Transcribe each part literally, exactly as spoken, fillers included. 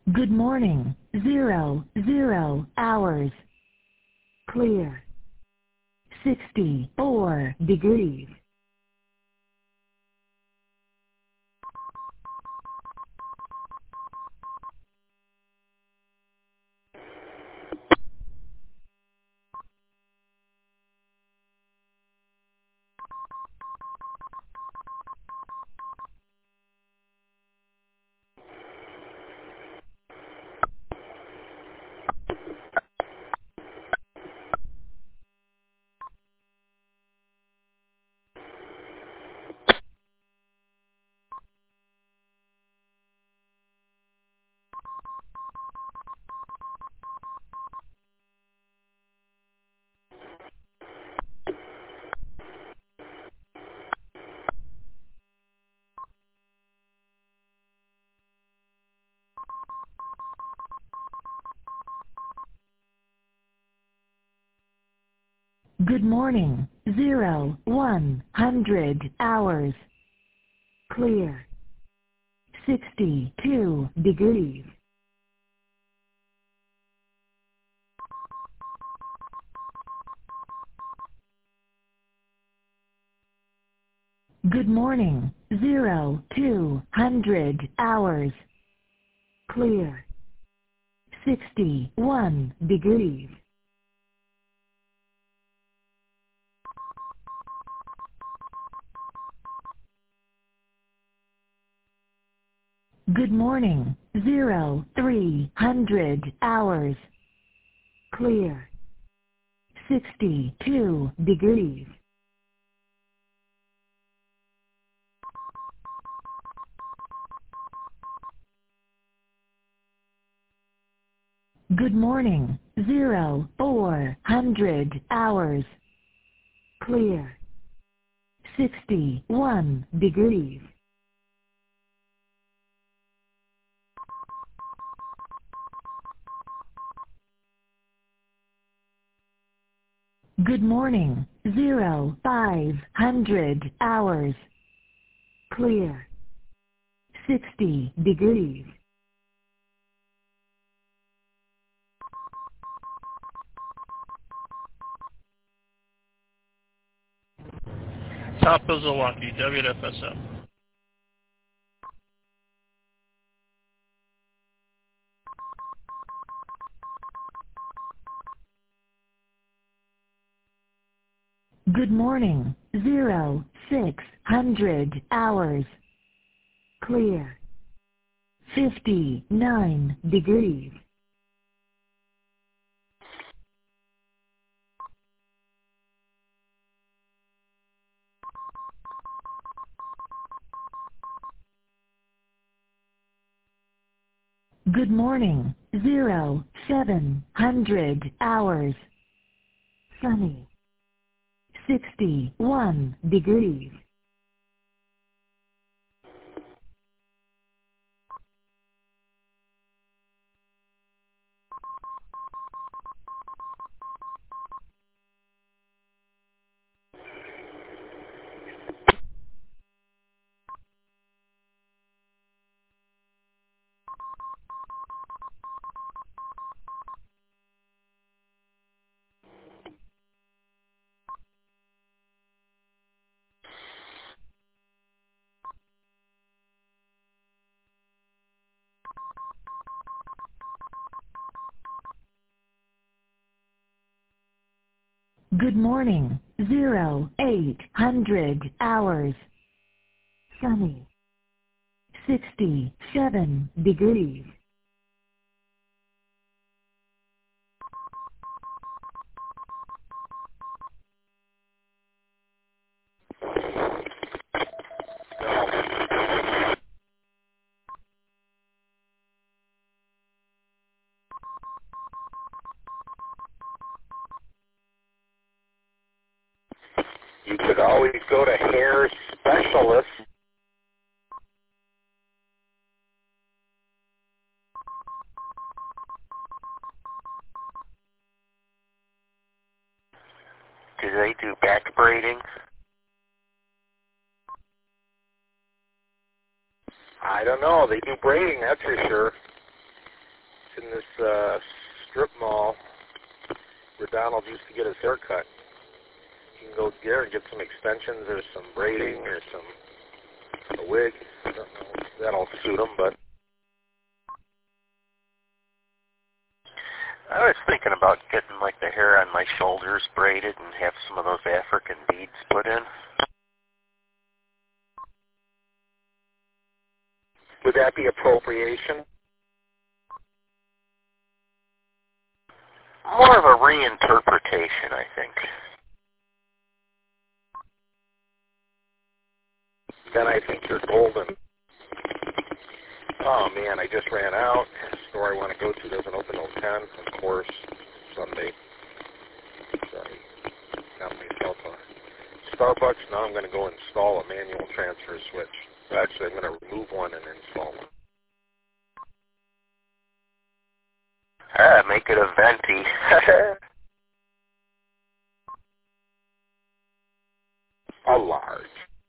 Good morning. Zero, zero hours. Clear. sixty-four degrees. Good morning. Zero, one hundred hours. Clear. sixty-two degrees. Good morning. Zero, two hundred hours. Clear. sixty-one degrees. Good morning. Zero, three hundred hours. Clear. sixty-two degrees. Good morning. Zero, four hundred hours. Clear. sixty-one degrees. Good morning. Zero, five hundred hours. Clear. sixty degrees. Top of Zilwaukee, W F S M. Good morning. Zero, six hundred hours. Clear. fifty-nine degrees. Good morning. Zero, seven hundred hours. Sunny. sixty-one degrees. Good morning. Zero, eight hundred hours. Sunny. sixty-seven degrees. You could always go to hair specialists. Do they do back braiding? I don't know. They do braiding, that's for sure. in this uh, strip mall where Donald used to get his hair cut. You can go there and get some extensions or some braiding or some a wig. I don't know. That'll suit him, but I was thinking about getting like the hair on my shoulders braided and have some of those African beads put in. Would that be appropriation? More of a reinterpretation, I think. Then I think you're golden. Oh man, I just ran out. The store I want to go to doesn't open till ten, of course, Sunday. Sorry, got my cell phone. Starbucks, now I'm going to go install a manual transfer switch. Actually, I'm going to remove one and install one. Ah, make it a venti. A large.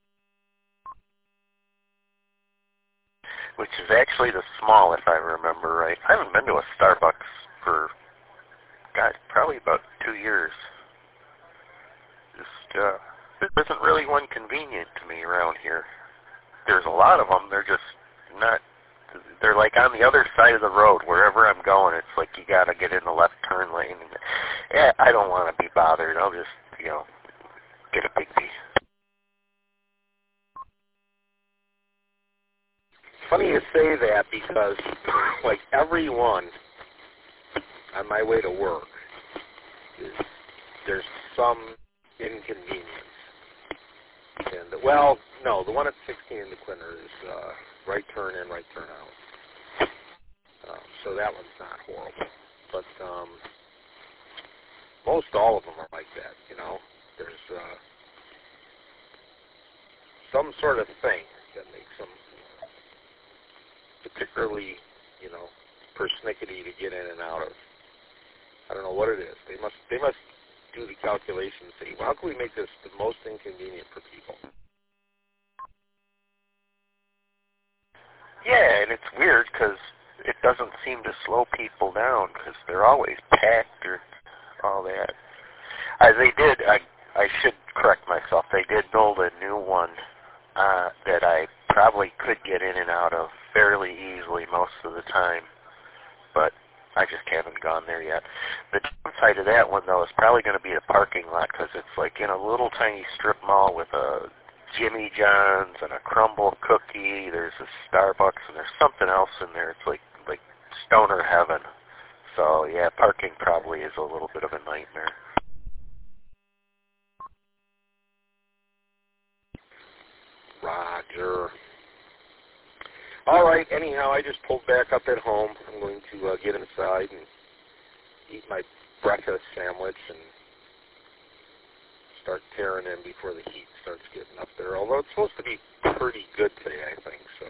Which is actually the small, if I remember right. I haven't been to a Starbucks for, God, probably about two years. Just, uh, there isn't really one convenient to me around here. There's a lot of them. They're just not, they're like on the other side of the road. Wherever I'm going, it's like you got to get in the left turn lane. And, yeah, I don't want to be bothered. I'll just, you know, get a Big B. Funny you say that because, like, everyone on my way to work, is, there's some inconvenience. And well, no, the one at sixteen in the Quinter is uh, right turn in, right turn out. Um, so that one's not horrible. But um, most all of them are like that, you know. There's uh, some sort of thing that makes them particularly, you know, persnickety to get in and out of. I don't know what it is. They must they must do the calculations, say, well, how can we make this the most inconvenient for people? Yeah, and it's weird because it doesn't seem to slow people down because they're always packed or all that. Uh, they did, I, I should correct myself, they did build a new one uh, that I probably could get in and out of fairly easily most of the time, but I just haven't gone there yet. The downside of that one, though, is probably going to be the parking lot because it's like in a little tiny strip mall with a Jimmy John's and a crumble cookie. There's a Starbucks and there's something else in there. It's like like stoner heaven. So, yeah, parking probably is a little bit of a nightmare. Roger. All right, anyhow, I just pulled back up at home. I'm going to uh, get inside and eat my breakfast sandwich and start tearing in before the heat starts getting up there, although it's supposed to be pretty good today, I think, so.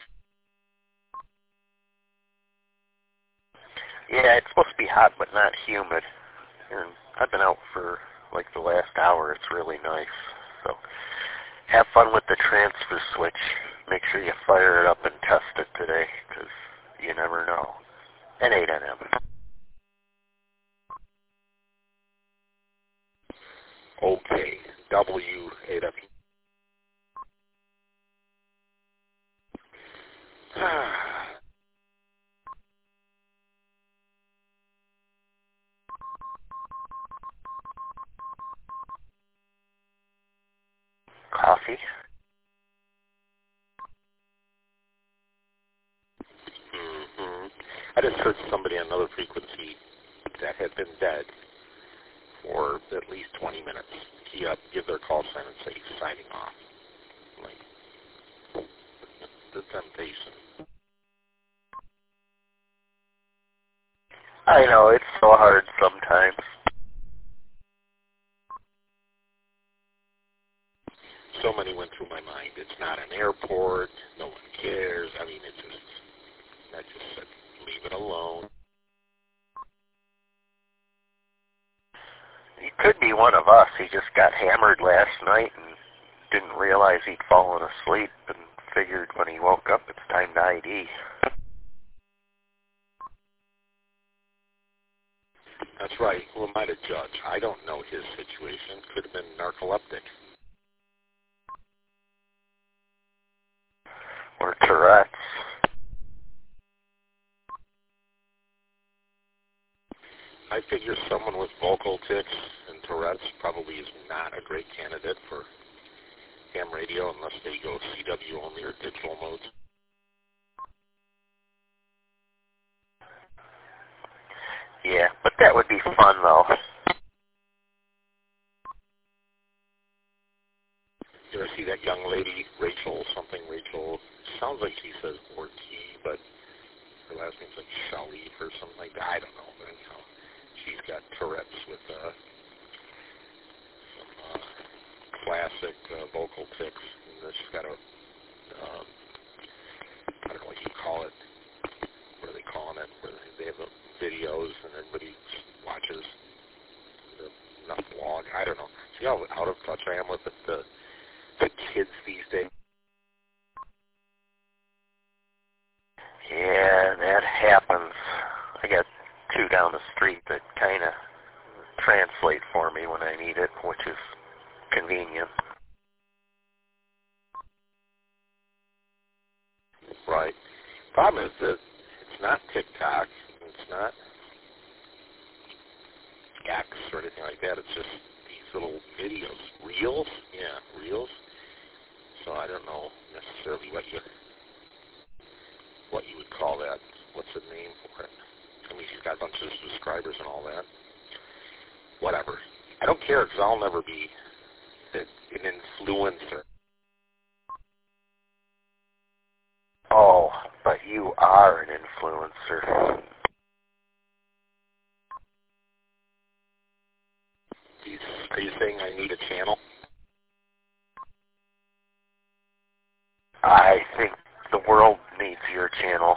Yeah, it's supposed to be hot but not humid, and I've been out for like the last hour. It's really nice, so have fun with the transfer switch. Make sure you fire it up and test it today, because you never know. And eight N M. Okay, W A W. Coffee? Mm-hmm. I just heard somebody on another frequency that had been dead for at least twenty minutes. He uh, give their call sign and say he's signing off. Like, the temptation. I know, it's so hard sometimes. So many went through my mind. It's not an airport. No one cares. I mean, it's just, I just said, leave it alone. He could be one of us. He just got hammered last night and didn't realize he'd fallen asleep and figured when he woke up it's time to I D. That's right. Who am I to judge? I don't know his situation. Could have been narcoleptic. Or Tourette's. I figure someone with vocal tics and Tourette's probably is not a great candidate for ham radio unless they go C W only or digital modes. Yeah, but that would be fun, though. You ever see that young lady, Rachel, something Rachel, sounds like she says Ortiz, but her last name's like Shelley or something like that. I don't know, but anyhow, she's got Tourette's with uh, some uh, classic uh, vocal tics. And then she's got a, um, I don't know what you call it. What are they calling it? Where they have the videos and everybody watches the, enough vlog. I don't know. See how out of touch I am with it, the the kids these days. Yeah, that happens. I got two down the street that kind of translate for me when I need it, which is convenient. Right. Problem is that it's not TikTok, it's not X or anything like that. It's just these little videos, reels. Yeah, reels. So I don't know necessarily what you what you would call that. What's the name for it? I mean, she's got a bunch of subscribers and all that. Whatever. I don't care because I'll never be an influencer. Oh, but you are an influencer. Are you saying I need a channel? I think the world needs your channel.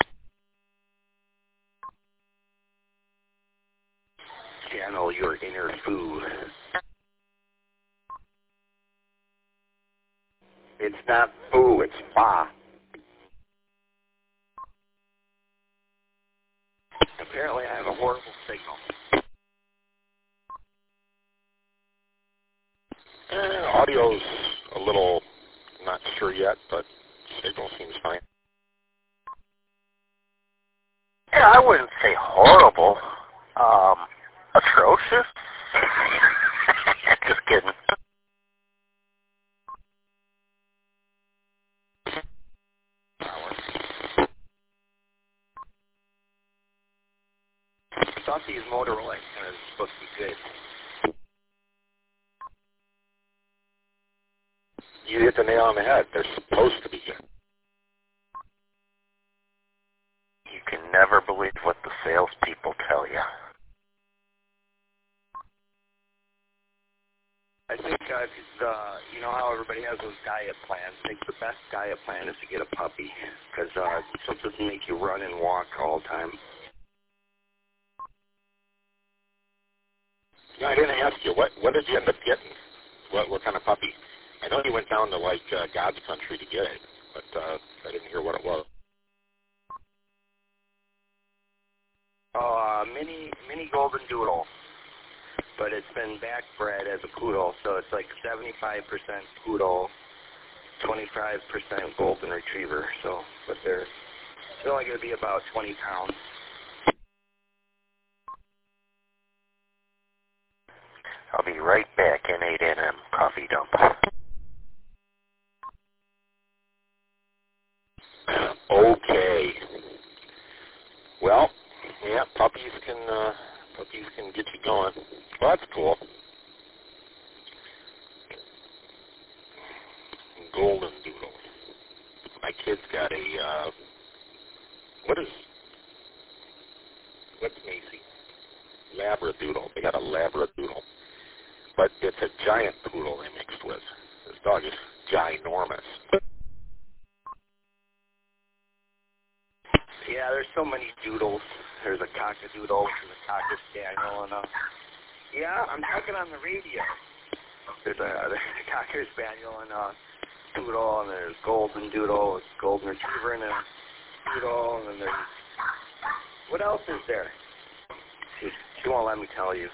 Channel your inner food. It's not foo, it's fa. Apparently I have a horrible signal. Eh, audio's a little, not sure yet, but signal seems fine. Yeah, I wouldn't say horrible. Um, atrocious? Just kidding. I thought these Motorola antennas were supposed to be good. You hit the nail on the head. They're supposed to be good. You can never believe what the salespeople tell you. I think uh, it's, uh, you know how everybody has those diet plans. I think the best diet plan is to get a puppy because uh, it doesn't make you run and walk all the time. Yeah, I didn't ask you. What what did you end up getting? What what kind of puppy? I know you went down to, like, uh, God's country to get it, but uh, I didn't hear what it was. Oh, uh, mini, mini golden doodle. But it's been backbred as a poodle, so it's like seventy-five percent poodle, twenty-five percent golden retriever. So, but they're, they're only going to be about twenty pounds. I'll be right back in eight N M Coffee Dump. Okay. Well, yeah, puppies can uh, puppies can get you going. Well, that's cool. Golden doodle. My kid's got a uh, what is what's Macy? Labradoodle. They got a Labradoodle, but it's a giant poodle they mixed with. This dog is ginormous. Yeah, there's so many doodles. There's a cockadoodle, which is a cocker spaniel, and uh, yeah, I'm talking on the radio. There's a, there's a cocker spaniel and a doodle, and there's golden doodle, it's golden retriever, and a doodle, and then there's what else is there? Just She won't let me tell you.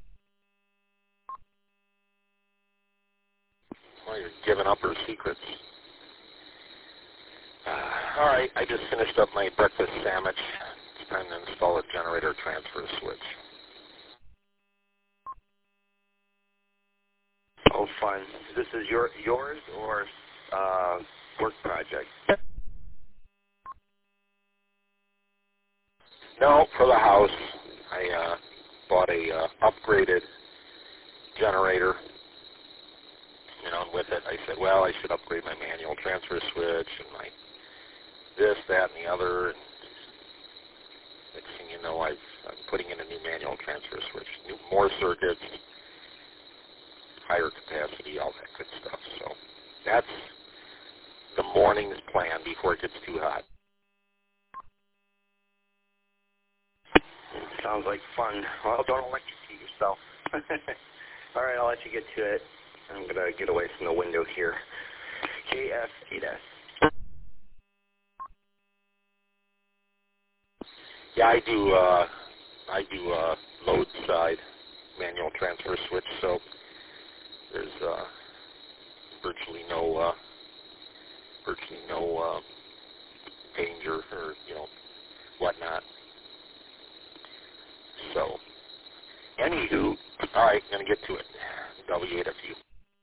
Well, you're giving up her secrets. Uh, all right, I just finished up my breakfast sandwich. It's time to install a generator transfer switch. Oh, fun. This is your yours or uh, work project? No, for the house. I uh, bought a uh, upgraded generator. You know, and with it, I said, well, I should upgrade my manual transfer switch and my this, that, and the other. And next thing you know, I've, I'm putting in a new manual transfer switch, new, more circuits, higher capacity, all that good stuff. So that's the morning's plan before it gets too hot. Sounds like fun. Well, don't electrocute yourself. All right, I'll let you get to it. I'm going to get away from the window here. K F eight S. Yeah, I do, uh, I do uh, load side manual transfer switch, so there's uh, virtually no, uh, virtually no uh, danger or, you know, whatnot. So, anywho, all right, going to get to it. W eight F U.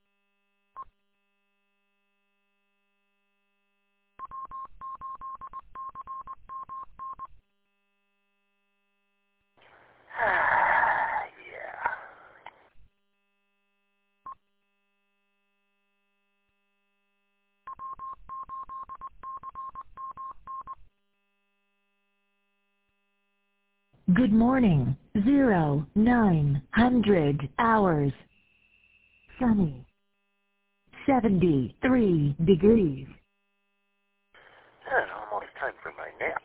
Yeah. Good morning. Zero, nine hundred hours. Sunny. seventy-three degrees. And almost time for my nap.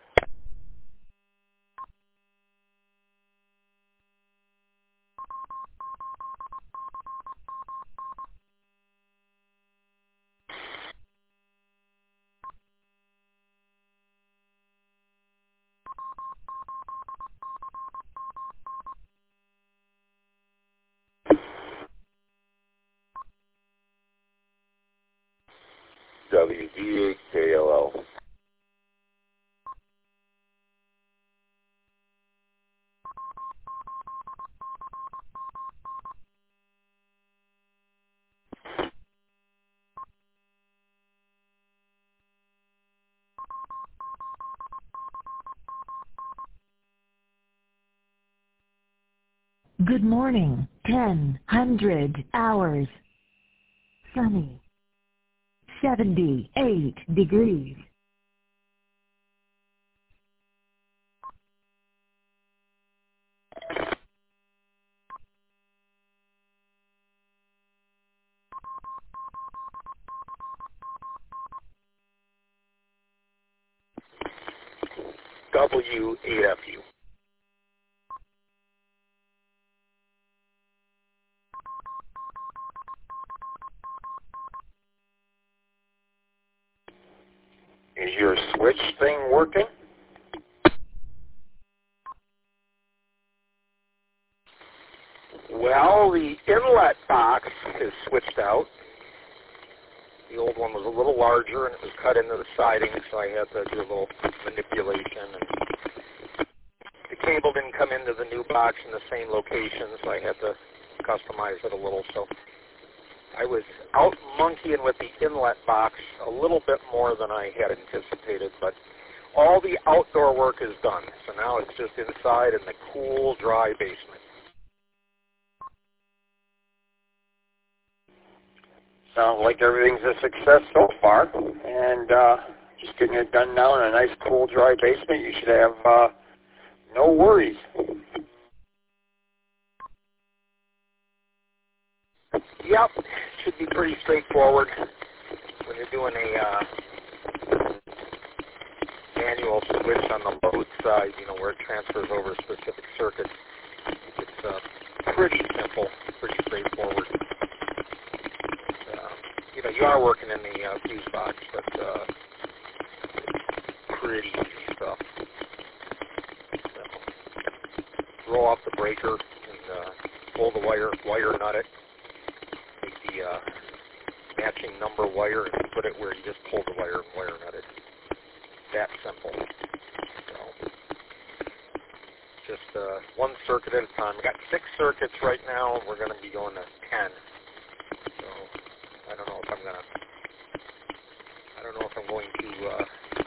W D eight K L L. Good morning. ten hundred hours. Sunny. seventy-eight degrees. W eight F U. Is your switch thing working? Well, the inlet box is switched out. The old one was a little larger and it was cut into the siding, so I had to do a little manipulation. And the cable didn't come into the new box in the same location, so I had to customize it a little. So I was out monkeying with the inlet box a little bit more than I had anticipated, but all the outdoor work is done. So now it's just inside in the cool, dry basement. Sounds like everything's a success so far, and uh, just getting it done now in a nice, cool, dry basement. You should have uh, no worries. Yep, should be pretty straightforward when you're doing a uh, manual switch on the load side, you know, where it transfers over a specific circuit. It's uh, pretty simple, pretty straightforward. You know, you are working in the uh, fuse box, but uh, it's pretty easy stuff. So, throw off the breaker and uh, pull the wire, wire nut it, take the uh, matching number wire and put it where you just pull the wire and wire nut it. That simple. So, just uh, one circuit at a time. We've got six circuits right now. We're going to be going to ten. So I don't know if I'm going to. I don't know if I'm going to uh,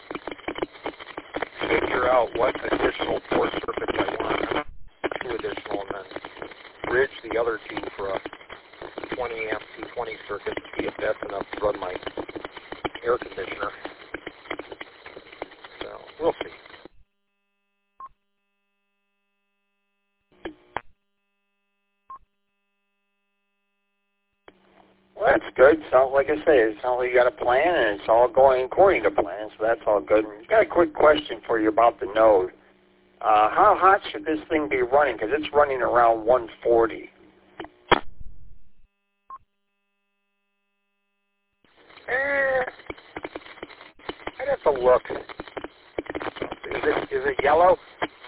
figure out what additional four circuits I want. Two additional, and then bridge the other two for a twenty amp two twenty circuit to see if that's enough to run my air conditioner. So we'll see. Well, that's good. Sounds like I say, it sounds like you got a plan, and it's all going according to plan, so that's all good. And got a quick question for you about the node. Uh, how hot should this thing be running? Because it's running around one forty. Eh, I'd have to look. Is it is it yellow?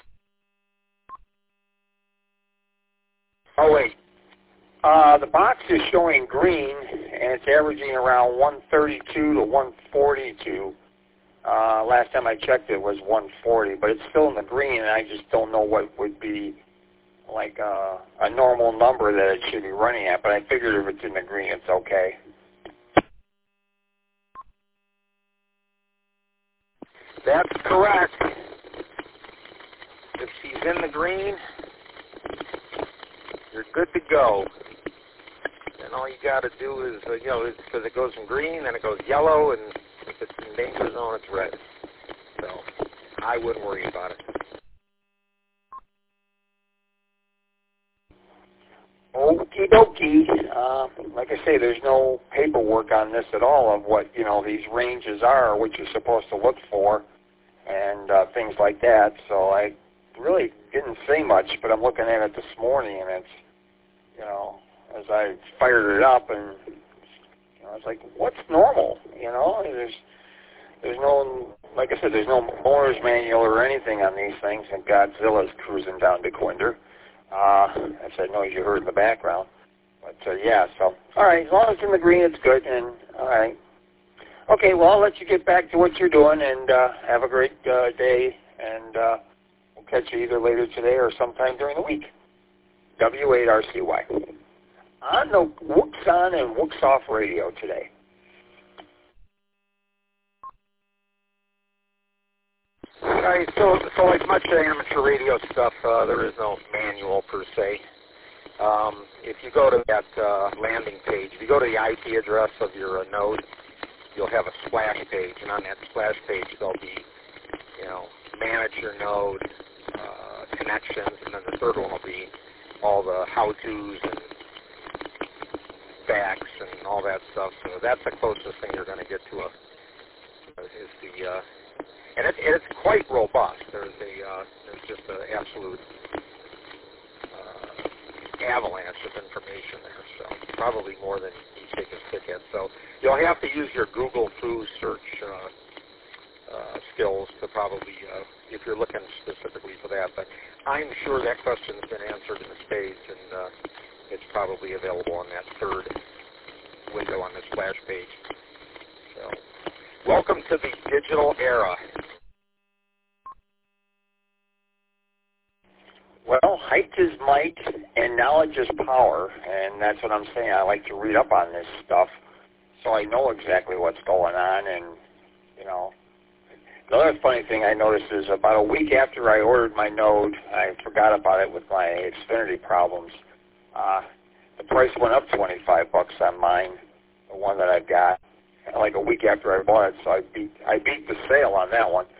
Oh wait. Uh, the box is showing green, and it's averaging around one thirty-two to one forty-two. Uh, last time I checked, it was one forty, but it's still in the green, and I just don't know what would be like a, a normal number that it should be running at. But I figured if it's in the green, it's okay. That's correct. If she's in the green, you're good to go. And all you got to do is, uh, you know, because it goes from green, then it goes yellow, and if it's in danger zone, it's red. So I wouldn't worry about it. Okie dokie. Uh, like I say, there's no paperwork on this at all of what, you know, these ranges are, what you're supposed to look for, and uh, things like that. So I really didn't say much, but I'm looking at it this morning, and it's, you know, as I fired it up, and you know, I was like, what's normal? You know, there's there's no, like I said, there's no owner's manual or anything on these things, and Godzilla's cruising down to Quinder. Uh, that's that noise you heard in the background. But uh, yeah, so all right, as long as it's in the green, it's good. And all right, okay. Well, I'll let you get back to what you're doing, and uh, have a great uh, day. And uh, we'll catch you either later today or sometime during the week. W eight R C Y. On the Wooks On and Wooks Off radio today. All right, so, so like much amateur radio stuff, uh, there is no manual per se. Um, if you go to that uh, landing page, if you go to the I P address of your uh, node, you'll have a splash page, and on that splash page there'll be, you know, manage your node, uh, connections, and then the third one will be all the how-tos and backs and all that stuff. So that's the closest thing you're going to get to a is the uh, and it's it's quite robust. There's a uh, there's just an absolute uh, avalanche of information there. So probably more than you take a stick at. So you'll have to use your Google through search uh, uh, skills to probably uh, if you're looking specifically for that. But I'm sure that question's been answered in the stage, and uh, it's probably available on that third window on the splash page. So, welcome to the digital era. Well, height is might, and knowledge is power, and that's what I'm saying. I like to read up on this stuff, so I know exactly what's going on. And you know, another funny thing I noticed is about a week after I ordered my node, I forgot about it with my Xfinity problems. Uh, the price went up twenty-five bucks on mine, the one that I got, like a week after I bought it. So I beat I beat the sale on that one.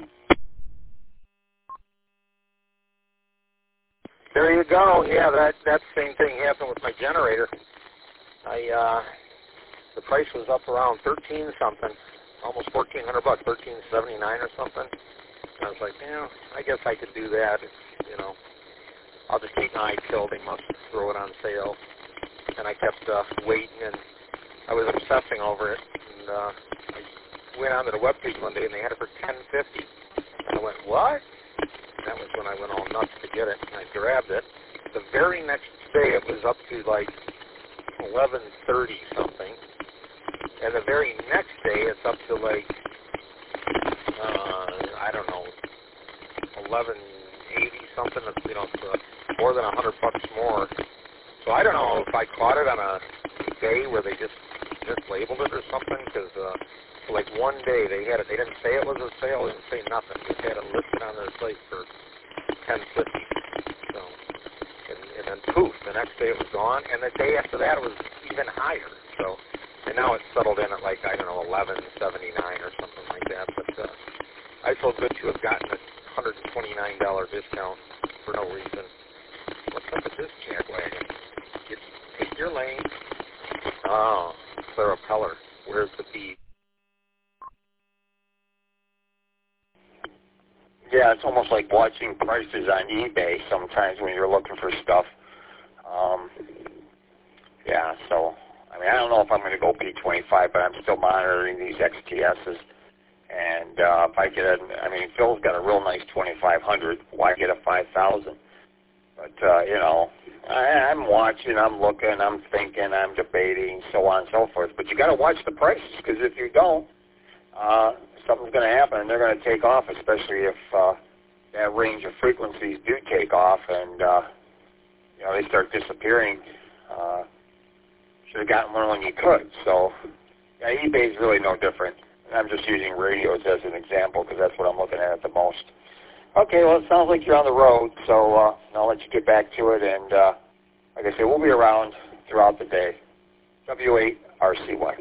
There you go. Yeah, that that same thing happened with my generator. I uh, the price was up around thirteen something, almost fourteen hundred bucks, thirteen seventy nine or something. And I was like, yeah, I guess I could do that. It's, you know, I'll just keep my eye peeled. They must throw it on sale. And I kept uh, waiting, and I was obsessing over it. And uh, I went onto the webpage one day, and they had it for ten fifty. And I went, what? And that was when I went all nuts to get it, and I grabbed it. The very next day, it was up to like eleven thirty something, and the very next day, it's up to like uh, I don't know, eleven eighty something. It's, you know, it's uh, more than a hundred bucks more. So I don't know if I caught it on a day where they just mislabeled it or something, because uh, like one day they had it. They didn't say it was a sale. They didn't say nothing. They just had it listed on their site for ten fifty. So, and, and then poof, the next day it was gone, and the day after that it was even higher. So, and now it's settled in at like I don't know eleven seventy nine or something like that. But uh, I feel good to have gotten a one hundred twenty nine dollar discount for no reason. What's up with this jackwagon? You take your lane. Oh, Clara Peller. Where's the bead? Yeah, it's almost like watching prices on eBay sometimes when you're looking for stuff. Um, yeah, so, I mean, I don't know if I'm going to go P twenty-five, but I'm still monitoring these X T S's. And uh, if I get a, I mean, Phil's got a real nice twenty-five hundred. Why get a five thousand? But, uh, you know, I, I'm watching, I'm looking, I'm thinking, I'm debating, so on and so forth. But you got to watch the prices, because if you don't, uh, something's going to happen, and they're going to take off, especially if uh, that range of frequencies do take off, and uh, you know they start disappearing. Uh, should have gotten one when you could. So, yeah, eBay's really no different. I'm just using radios as an example because that's what I'm looking at at the most. Okay, well, it sounds like you're on the road, so uh, I'll let you get back to it. And uh, like I said, we'll be around throughout the day. W eight R C Y.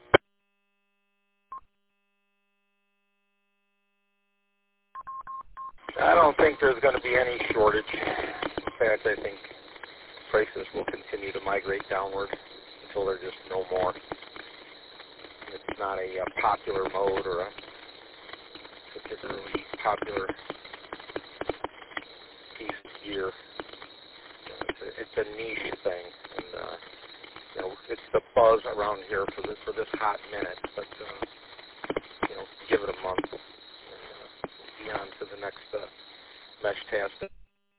I don't think there's going to be any shortage. In fact, I think prices will continue to migrate downward until they're just no more. It's not a, a popular mode or a particularly popular piece of gear. It's a, it's a niche thing, and uh, you know, it's the buzz around here for this for this hot minute. But uh, you know, give it a month, and uh, be on to the next uh, mesh test.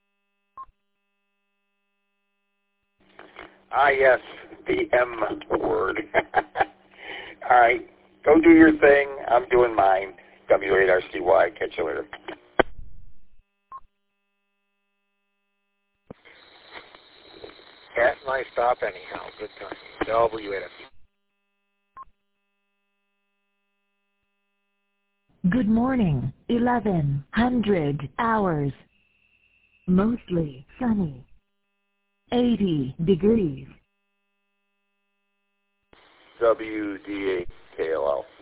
Ah, yes, the M word. All right, go do your thing. I'm doing mine. W eight R C Y. Catch you later. At my stop anyhow. Good time. W eight R C Y. Good morning, eleven hundred hours. Mostly sunny. eighty degrees. W D eight K L L.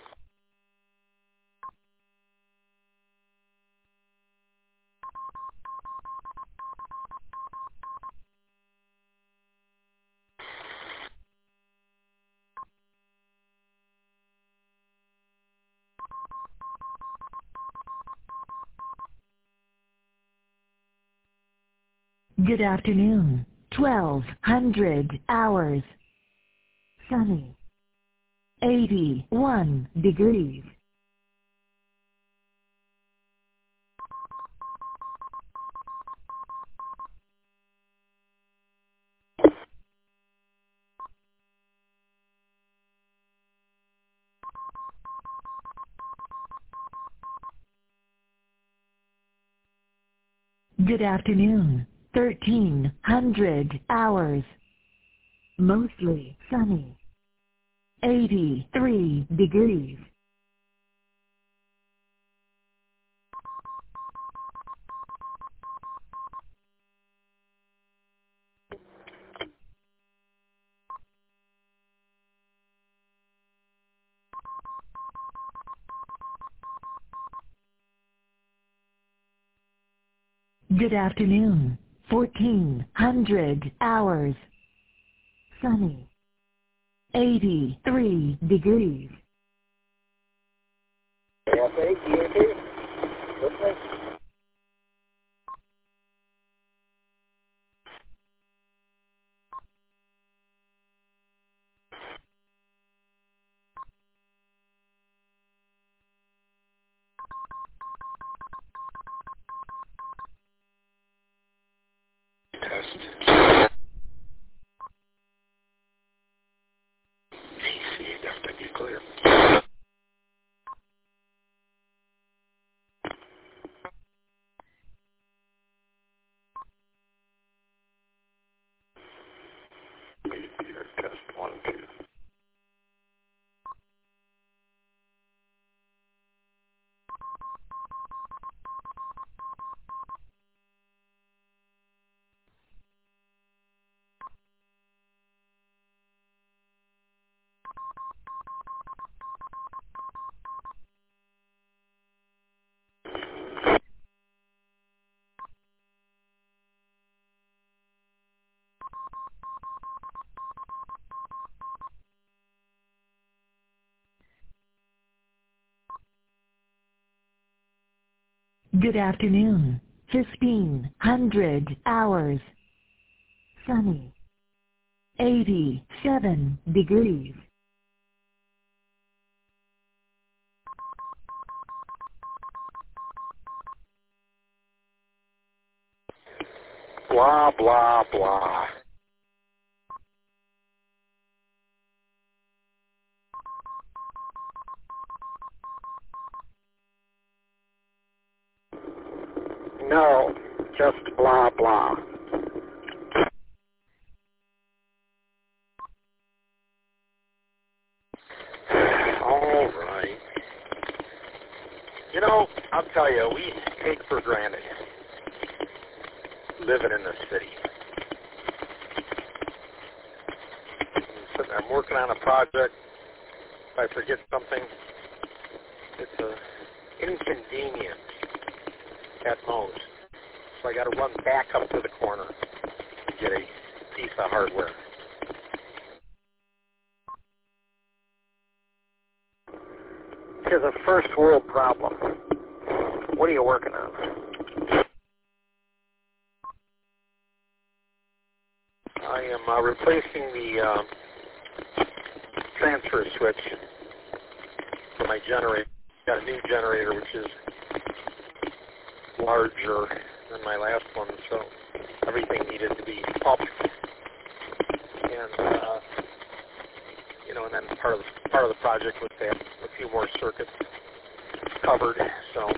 Good afternoon, twelve hundred hours. Sunny. eighty-one degrees. Good afternoon, thirteen hundred hours. Mostly sunny. eighty-three degrees. Good afternoon, fourteen hundred hours. Sunny. eighty-three degrees. F A G A T. Listening. West. A C, F W clear. Test one, two. Good afternoon. fifteen hundred hours. Sunny. eighty-seven degrees. Blah, blah, blah. No, just blah, blah. All right. You know, I'll tell you, we take for granted living in the city. I'm working on a project. If I forget something, it's an inconvenience at most. So I got to run back up to the corner to get a piece of hardware. It's a first world problem. What are you working on? I am uh, replacing the uh, transfer switch for my generator. Got a new generator which is larger than my last one, so everything needed to be up. And uh, you know, and then part of the, part of the project was to have a few more circuits covered. So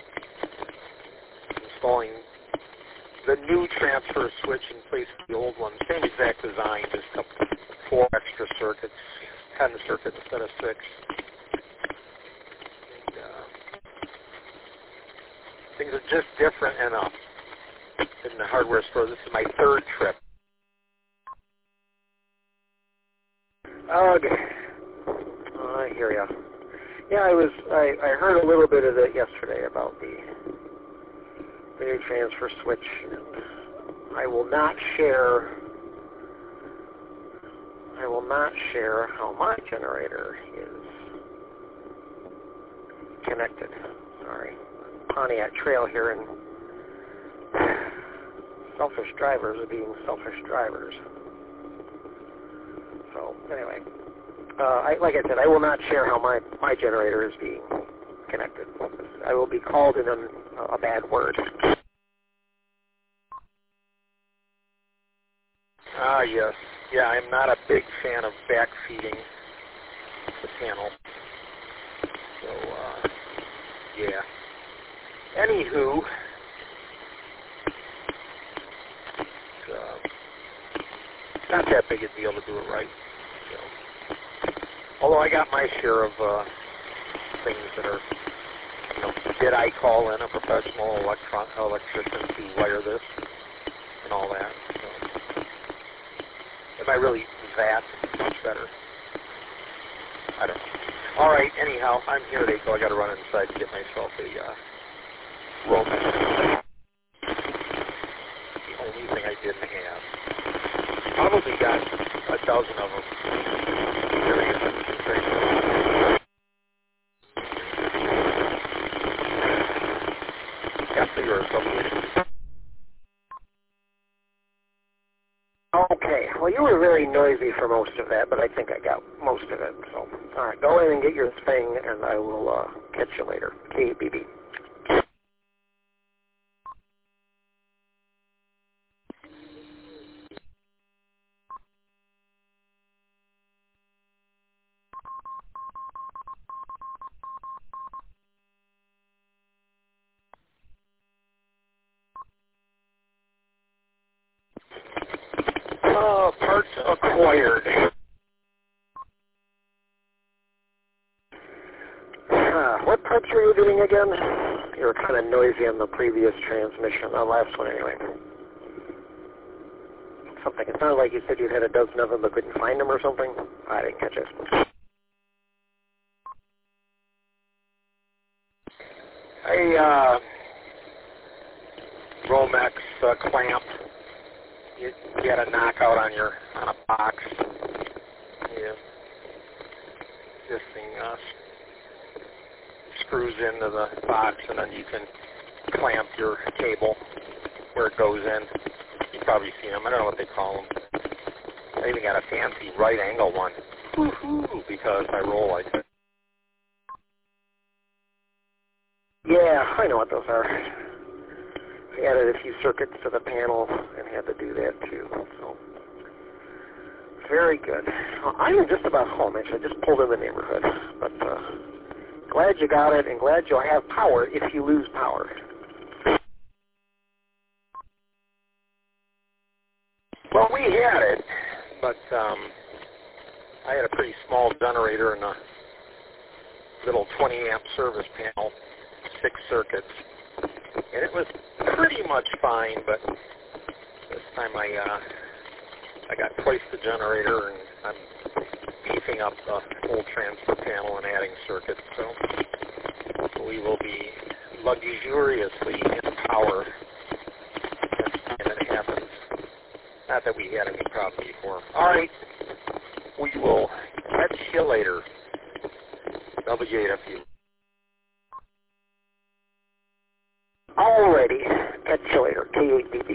installing the new transfer switch in place of the old one, same exact design, just a couple, four extra circuits, ten circuits instead of six. And, uh, things are just different enough in the hardware store. This is my third trip. Okay. Oh, I hear ya. Yeah, I was. I, I heard a little bit of it yesterday about the the new transfer switch. And I will not share. I will not share how my generator is connected. Sorry, Pontiac Trail here, and selfish drivers are being selfish drivers. So anyway, uh, I, like I said, I will not share how my, my generator is being connected. I will be called in a, a bad word. Ah, yes. Yeah, I'm not a big fan of backfeeding the panel. So, uh, yeah. Anywho, it's, uh, not that big a deal to do it right. So, although I got my share of uh, things that are, you know, did I call in a professional electron electrician to wire this and all that? So, am I really that much better? I don't know. All right, anyhow, I'm here today, so I got to run inside to get myself a uh, Roman. The only thing I didn't have. Probably got a dozen of them. Various demonstrations. After your association. Okay. Well, you were very noisy for most of that, but I think I got most of it. So, all right, go in and get your thing, and I will uh, catch you later. K B B. acquired. Uh, what parts were you getting again? You were kind of noisy on the previous transmission, the last one anyway. Something. It sounded like you said you'd had a dozen of them but couldn't find them or something. I didn't catch it. A uh, Romex uh, clamp. You, you had a knockout on your on a box. Yeah. This thing uh, screws into the box, and then you can clamp your cable where it goes in. You've probably seen them. I don't know what they call them. I even got a fancy right angle one. Woo-hoo, because I roll like that. Yeah, I know what those are. I added a few circuits to the panel and had to do that too. So very good. Well, I'm just about home. Actually, I just pulled in the neighborhood. But uh, glad you got it, and glad you'll have power if you lose power. Well, we had it, but um, I had a pretty small generator and a little twenty amp service panel, six circuits, and it was pretty much fine. But this time I uh, I got twice the generator, and I'm beefing up the whole transfer panel and adding circuits. So we will be luxuriously in power, and it happens. Not that we had any problem before. All right, we will catch you later. W eight F U. Alrighty, catch you later. K eight B B.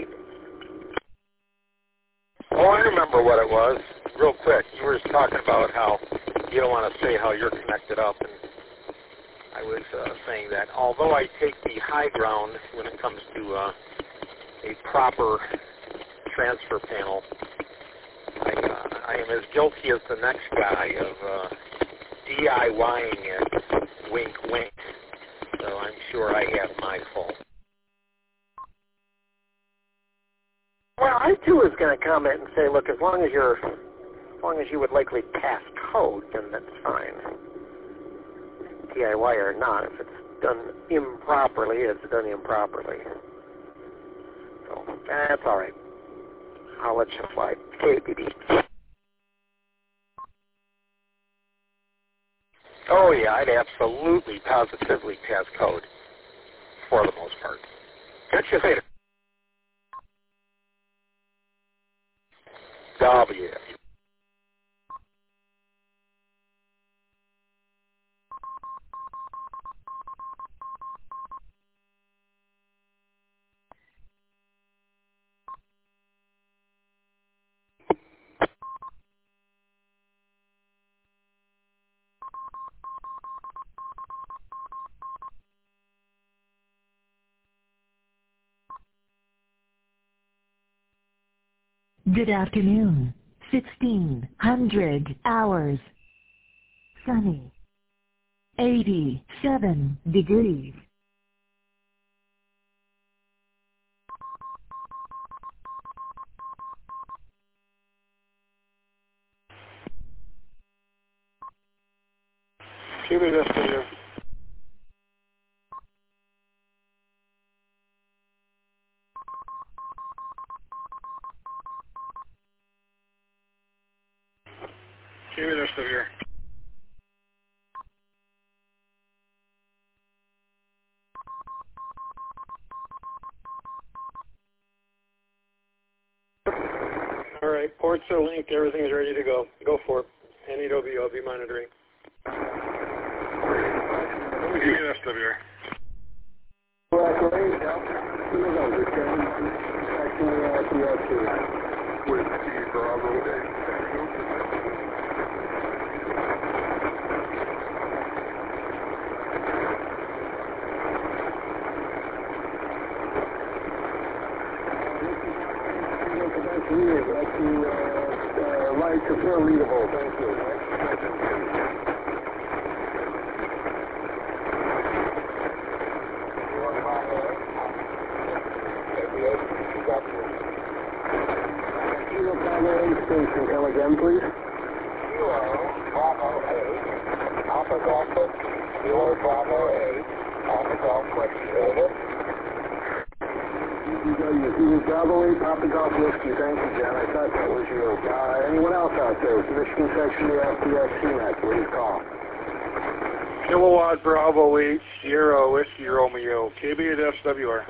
Oh, I remember what it was. Real quick, you were just talking about how you don't want to say how you're connected up, and I was uh, saying that although I take the high ground when it comes to uh, a proper transfer panel, I, uh, I am as guilty as the next guy of uh, DIYing it, wink, wink. So I'm sure I have my fault. Well, I too was going to comment and say, look, as long as you're, as long as you would likely pass code, then that's fine. D I Y or not, if it's done improperly, it's done improperly. So that's all right. I'll let you fly. K B B. Oh yeah, I'd absolutely, positively pass code for the most part. Catch you later. W. Good afternoon. sixteen hundred hours. Sunny. eighty-seven degrees. Keep it up here. Keep it up here. All right, ports are linked. Everything's ready to go. Go for it. N E W, I'll be monitoring. Give me an S W R. With the Bravo Day. Lights are still readable. Thank you. Kilo Bravo eight station, come again, please. Kilo Bravo eight, Alpha Golf Whiskey. Kilo Bravo eight, Alpha Golf Whiskey. Over. Kilo Bravo eight, Alpha Golf Whiskey. Thank you, John. I thought that was you. Uh, anyone else out there? Michigan section of the F T S C net, please call. Kilowatt Bravo eight, Sierra Whiskey Romeo, K B at S W R.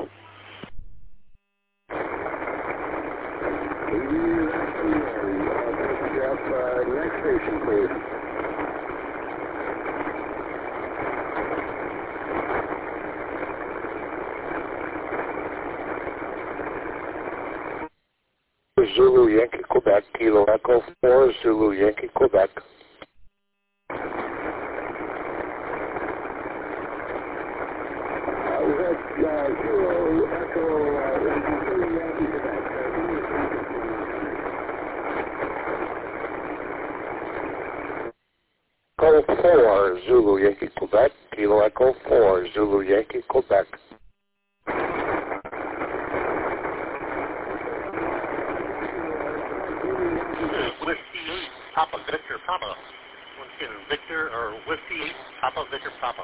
K B at S W R. Thank you, Jeff. Uh, next station, please. Zulu Yankee Quebec, Kilo Echo four, Zulu Yankee Quebec. Echo four, Zulu Yankee Quebec, Kilo Echo four, Zulu Yankee Quebec. Whiskey Papa Victor Papa. Once again, Victor or Whiskey Papa Victor Papa.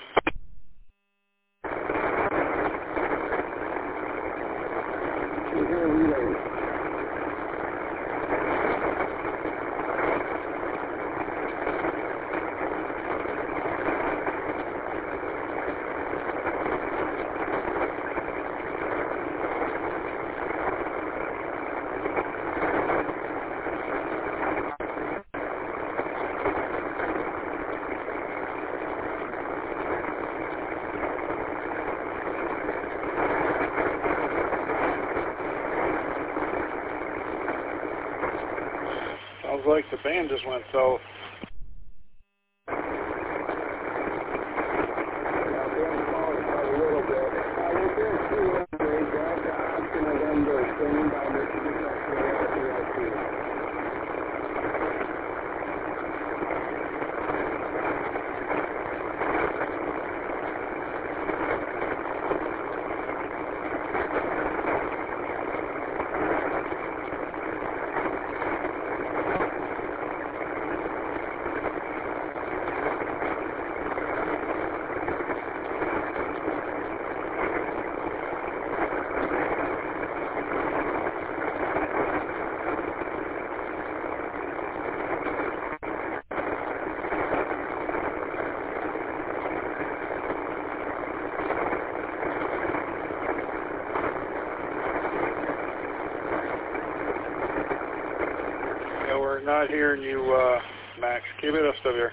Sounds like the band just went south. Not hearing you, uh, Max. Keep it up, still here.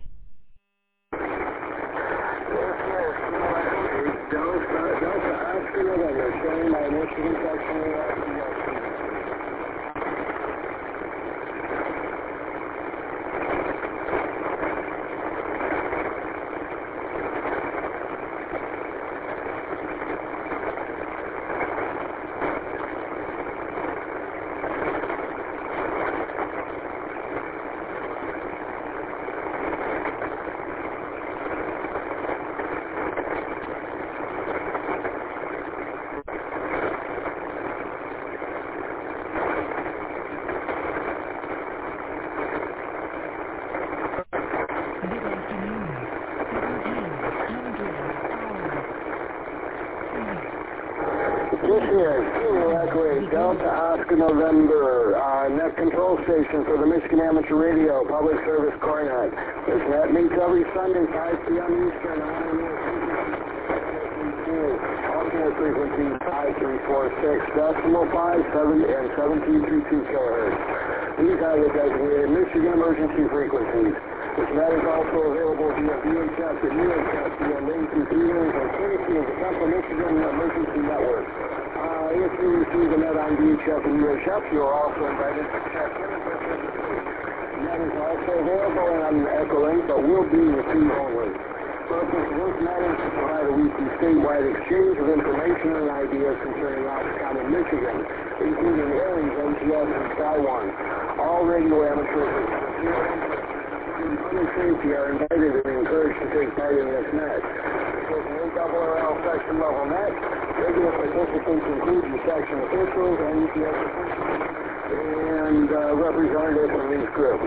Delta Oscar November, uh, net control station for the Michigan Amateur Radio, Public Service Coronet. This net meets every Sunday, five p m Eastern, alternate frequency five three four six, decimal five, seven, and seventeen thirty-two kilohertz. These are the designated Michigan emergency frequencies. This net is also available via V H F and U H F via main computers and courtesy of the Central Michigan Emergency Network. Uh, if you receive a net on V H F and U H F, you are also invited to check in. The net is also available on Echolink, but will be received only. The purpose of this net is to provide a weekly statewide exchange of information and ideas concerning Oxcom in Michigan, including Aries, N T S, and Skyone. All radio amateurs and public safety are invited and encouraged to take part in this net. This is an A R L section level net. Regular participants include the section officials and E P S officials. and uh, representative from each group.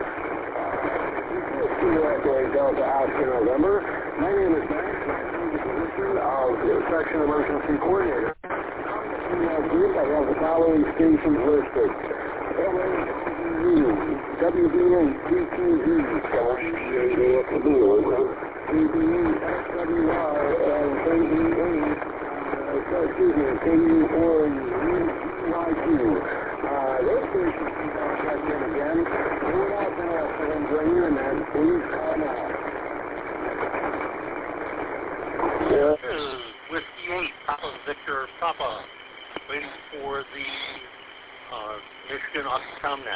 Delta Oscar November. My name is Max, and I'm the position of Section Emergency Coordinator. In that group, I have the following stations listed. L A W B A T Q Z, W B A K B A S W R, and K E A, uh, excuse me, K E four Y Q. Uh, those stations can contact them again. We're not going to ask for them during your event. Please call now. This is Whiskey eight, Papa Victor Papa, waiting for the uh, Michigan Oxycomnet.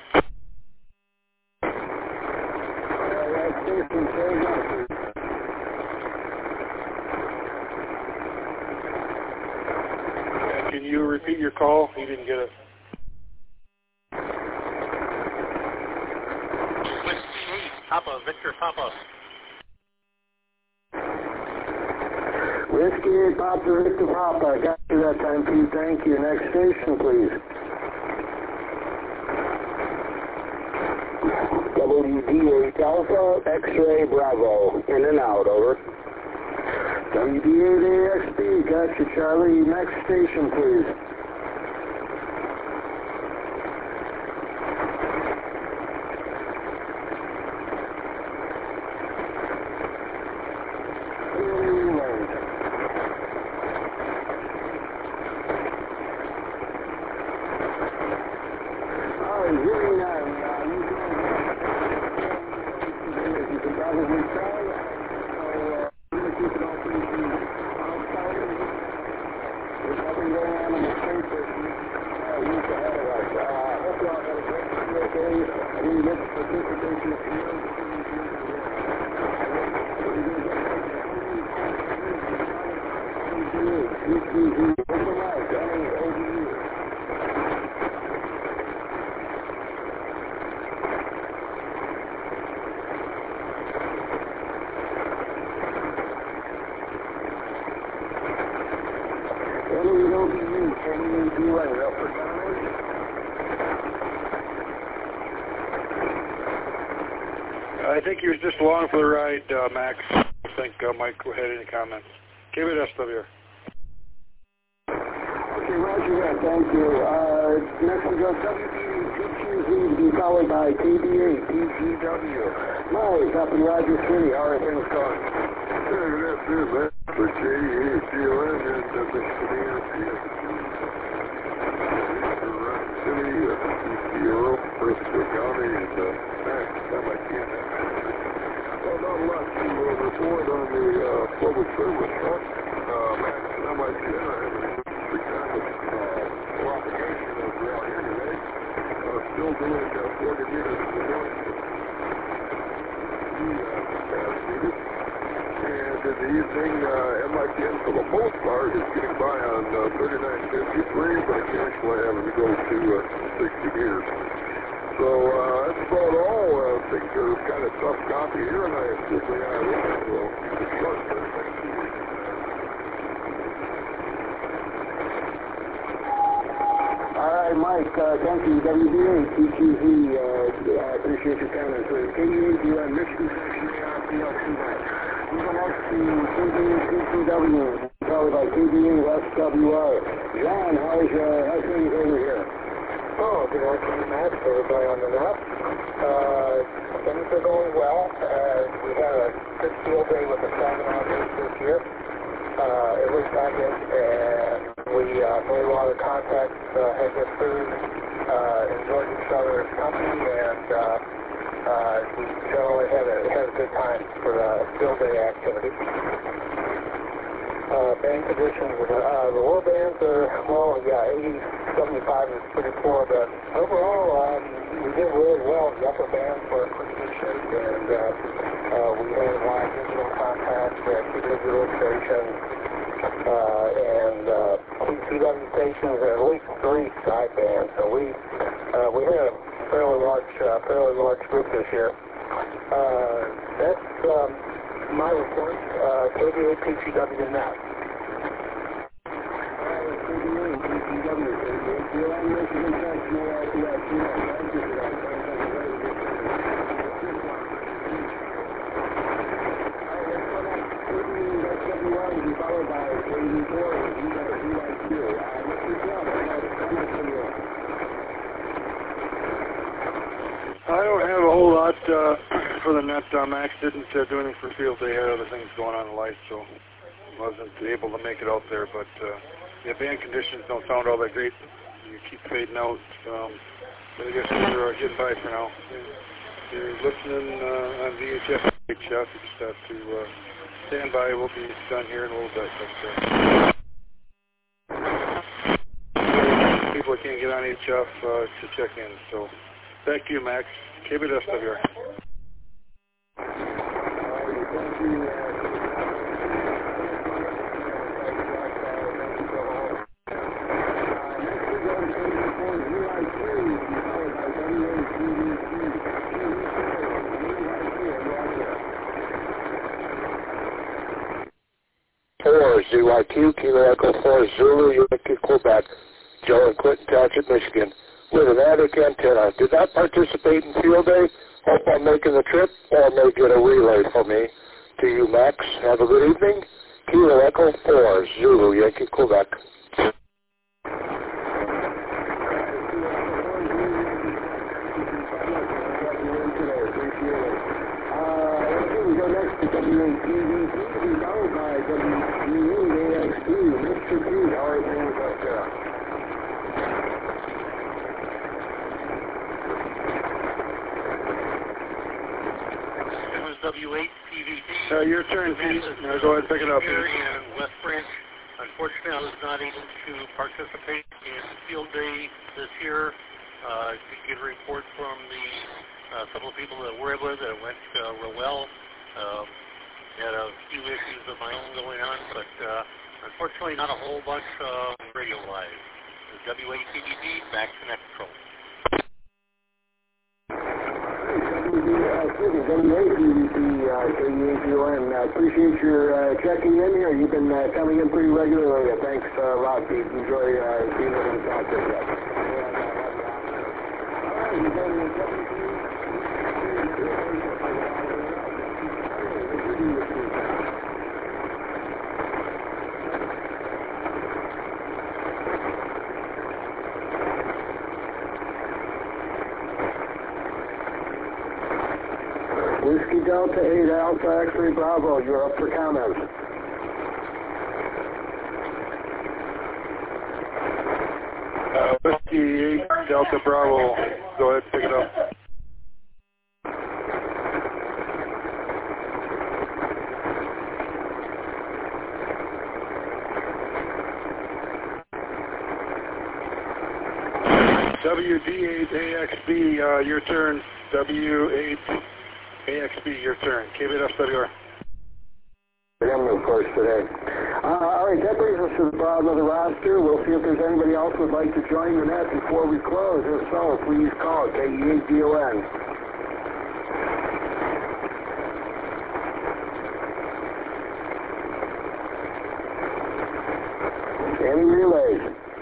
Can you repeat your call? He didn't get it. Whiskey eight, Papa Victor Papa. Whiskey eight, Papa Victor Papa. Got you that time, Pete. Thank you. Next station, please. W D eight Alpha X-Ray Bravo. In and out, over. W D eight A X B, got you, Charlie. Next station, please. I think he was just along for the ride, uh, Max. I think uh, Mike had any comments. K B S W. Okay, roger that. Thank you. Uh, next we go W B A T Q Z to be followed by K B A T G W. Mike, up in Rogers City. How are things going? Yeah, good afternoon, man. For J E T O N and uh, Michigan A R P S. City, uh, Europe, Bristol County, and uh, Max, time I can. Well, not a lot to uh, report on the uh, public service front. Uh, Max, time I can. I have a industry kind of uh, propagation of the out here today. Uh, still doing uh, forty meters per minute. As needed. And in the evening, uh, M I T N for the most part is getting by on uh, thirty-nine fifty-three, but occasionally having to go to uh, sixty meters. So uh, that's about all. Uh, things are kind of tough copy here, and I assume they are. So it's short for the next two weeks. All right, Mike, uh, thank you. W B A T Q Z, uh, I appreciate your comments. K B A T on Michigan Section A R P L C net. We go next to K B A T Q W, followed by K B A S W R. John, how's, uh, how's things over here? Oh, good afternoon, Matt. Everybody on the net. Uh, things are going well. Uh, we had a good field day with the salmon hunters this year. Uh, it was back in, and we uh, made a lot of contacts, uh, had good food, uh, enjoyed each other's company, and uh, uh, we generally had a, had a good time for the field day activity. Uh, band conditions, uh, the low bands are, well, yeah, eighty, seventy-five is pretty poor, but overall, um, we did really well. The upper bands were in pretty good shape, and uh, uh, we had a lot of digital contacts, we had two digital stations, uh, and uh, T W stations, and at least three side bands, so we, uh, we had a fairly large, uh, fairly large group this year. Uh, that's, um, my report, uh, K B A P G W net. K B A P G W, Michigan Section I don't have a whole lot uh, for the net. Uh, Max didn't uh, do anything for field day. He had other things going on in life, so wasn't able to make it out there. But uh, the band conditions don't sound all that great. You keep fading out. Um, but I guess we're uh, getting by for now. If you're listening uh, on V H F, you just have to uh, stand by. We'll be done here in a little bit. But, uh, people can't get on H F uh, to check in. So back to you, Max. K B S W R. four Z Y Q, Kilo Echo four Zulu, Yankee, Quebec, Joe and Clinton Township, Michigan, with an attic antenna. Did not participate in field day. Hope I'm making the trip, or may get a relay for me. To you, Max. Have a good evening. Kilo Echo four Zulu, Yankee, Quebec. W eight P V T. Uh, your turn, Pete. Uh, go ahead and pick it up. Here in West Branch. Unfortunately, I was not able to participate in field day this year. Uh, I did get a report from the uh, couple of people that were with that went uh, real well. Uh, had a few issues of my own going on, but uh, unfortunately, not a whole bunch uh, radio-wise. W eight P V T, back to net control. W eight P V T, K E H U N. Uh, appreciate your uh, checking in here. You've been uh, coming in pretty regularly. Uh, thanks uh, a lot, Pete. Enjoy uh, being able to talk to you. Whiskey Delta eight Alpha X-Ray Bravo, you're up for comments. Uh, Whiskey eight Delta Bravo, go ahead and pick it up. W D eight A X B, uh, your turn. W eight A X B, your turn. K B S W R. Of course, today. Uh, all right, that brings us to the bottom of the roster. We'll see if there's anybody else who would like to join the net before we close. If so, please call K E H D O N. Any relays?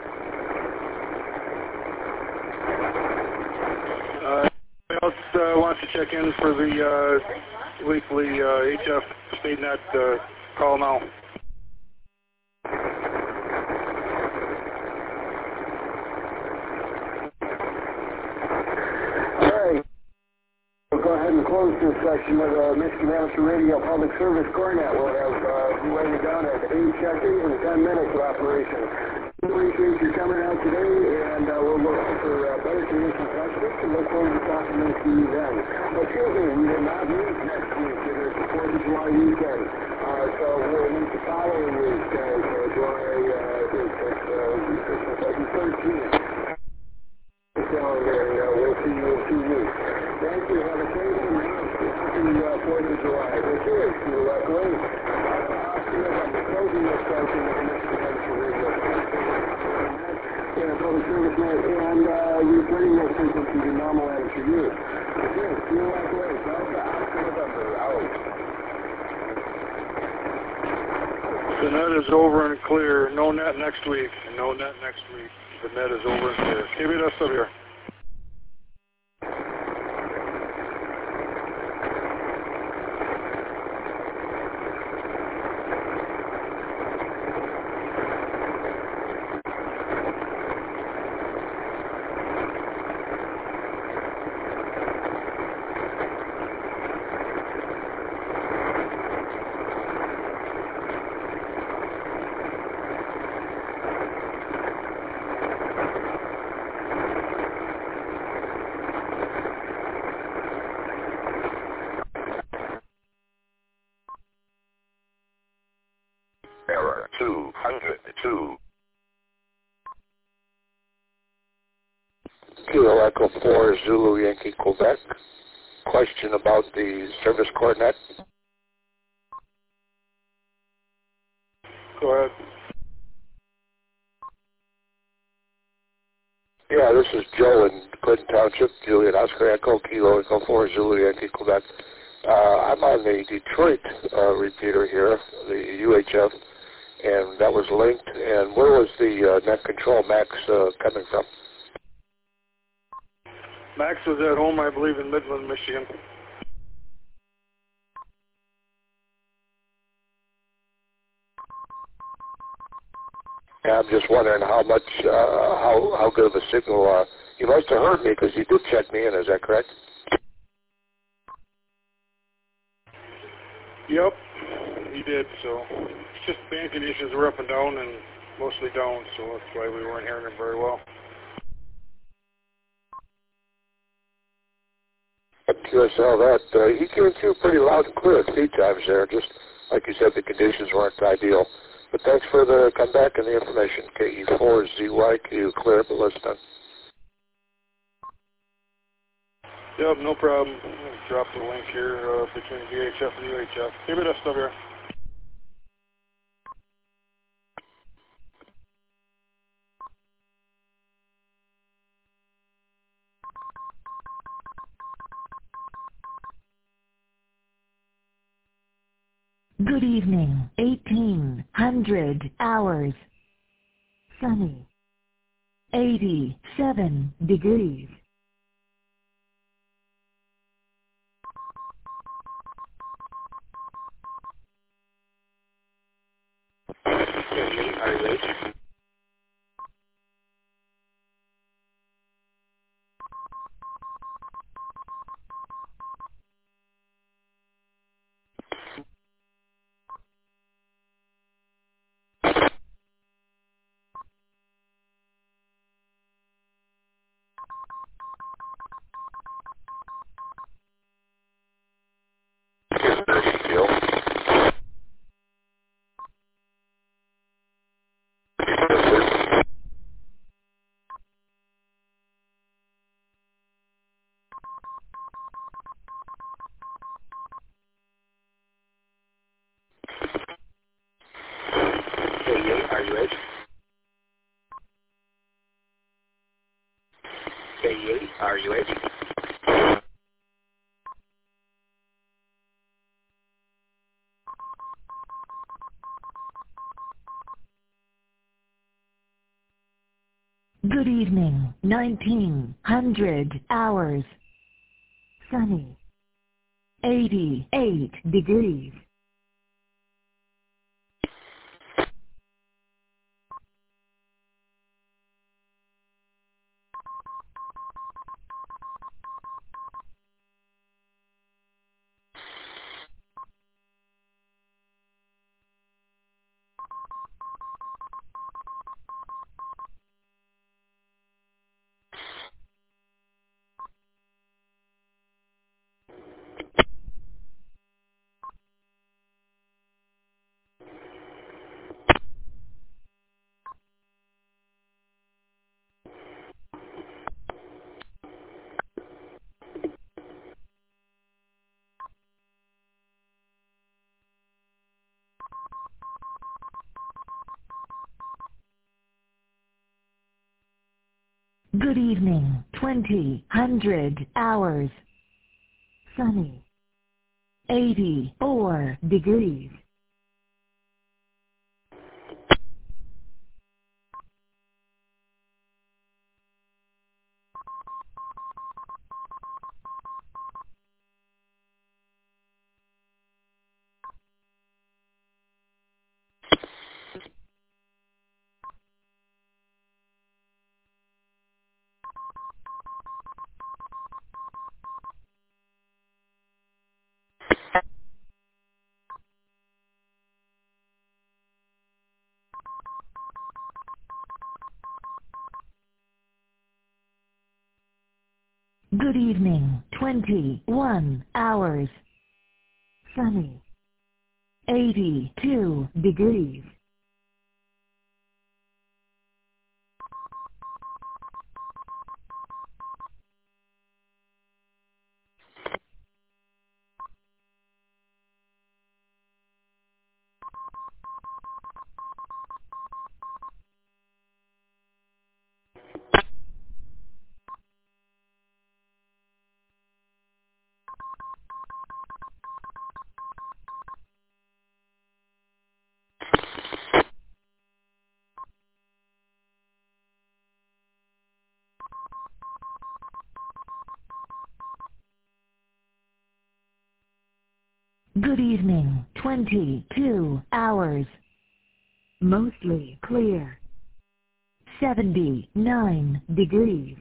Uh, anybody else uh, wants to check in for the uh, weekly uh, H F StateNet uh, call now? Close this section of the Michigan Amateur Radio Public Service Cornet. We'll have uh, you waiting down at eight check-ins and ten minutes of operation. Appreciate you coming out today, and uh, we'll look for uh, better conditions next week, and look forward to talking to you then. Excuse me, we will not meet next week. It is the fourth of July weekend, uh, so we'll meet the following week, uh, so July uh, the thirteenth. Calendar, and uh, we'll see you in two weeks. Thank you. Have a great evening. Happy uh, fourth of July. This is Peter Luckily. I'm closing this session of the Michigan Amateur Radio and Public Service Net, and uh, returning this frequency to normal amateur use. This is Peter Luckily. Delta Alpha November. Out. The net is over and clear. No net next week. No net next week. The net is over and clear. K B S W R. Kilo Echo four, Zulu Yankee Quebec. Question about the service coordinate. Go ahead. Yeah, this is Joe in Clinton Township, Juliet Oscar Echo, Kilo Echo four, Zulu Yankee Quebec. Uh, I'm on the Detroit uh, repeater here, the U H F, and that was linked. And where was the uh, net control Max uh, coming from? Max was at home, I believe, in Midland, Michigan. Yeah, I'm just wondering how much, uh, how how good of a signal. Uh, you must have heard me because you did check me in. Is that correct? Yep, he did. So it's just band conditions were up and down, and mostly down. So that's why we weren't hearing him very well. I'm curious how that. Uh, he came through pretty loud and clear a few times there. Just like you said, the conditions weren't ideal. But thanks for the comeback and the information. K E four Z Y Q, clear up the list then. Yep, no problem. I'll drop the link here uh, between V H F and U H F. Give it a stub here. Good evening, eighteen hundred hours. Sunny. eighty-seven degrees. Are you ready? Are you ready? K eight, are you ready? Good evening, nineteen hundred hours. Sunny. eighty-eight degrees. Good evening, twenty hundred hours. Sunny. eighty-four degrees. Good evening, twenty-one hours. Sunny. eighty-two degrees. Good evening, twenty-two hours. Mostly clear. seventy-nine degrees.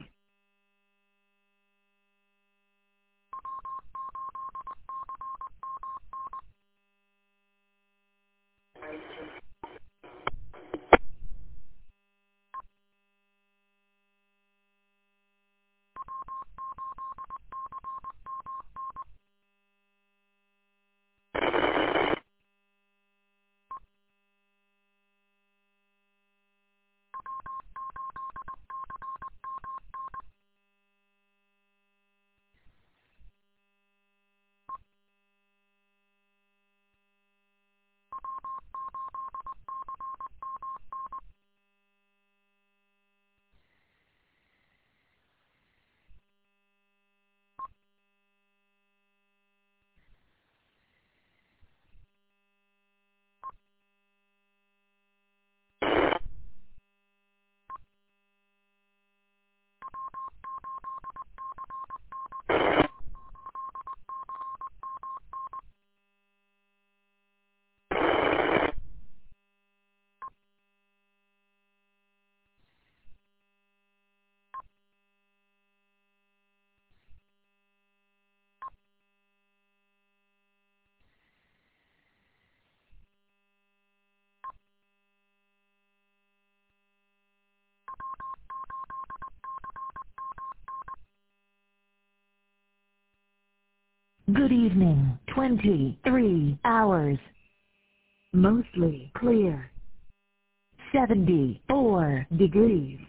Good evening, twenty-three hours. Mostly clear. seventy-four degrees.